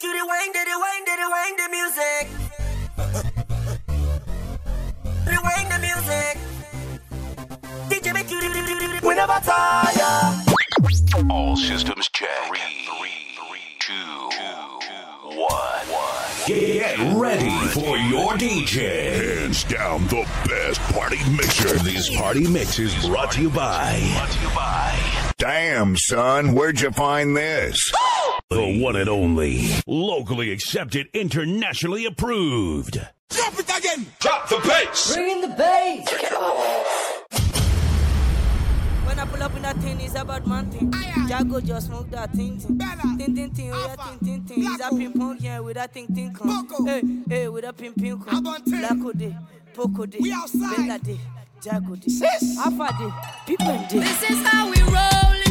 make you rewind the music. Rewind the music. DJ make you we never tire. All systems check. 3, 2, 1. Get ready for your DJ. Hands down the best party mixer. This party mix is brought to you by. Damn, son, where'd you find this? The one and only. Locally accepted, internationally approved. Drop it again! Drop the bass! Bring in the bass! When I pull up in that thing, it's about man thing. Jago just smoke that thing. Tin, oh yeah, tin. He's a ping pong here with that thing. Hey, with a ping pong. Blacko day, Poco day, Bella day, Jago day, Alpha day, people day. This is how we roll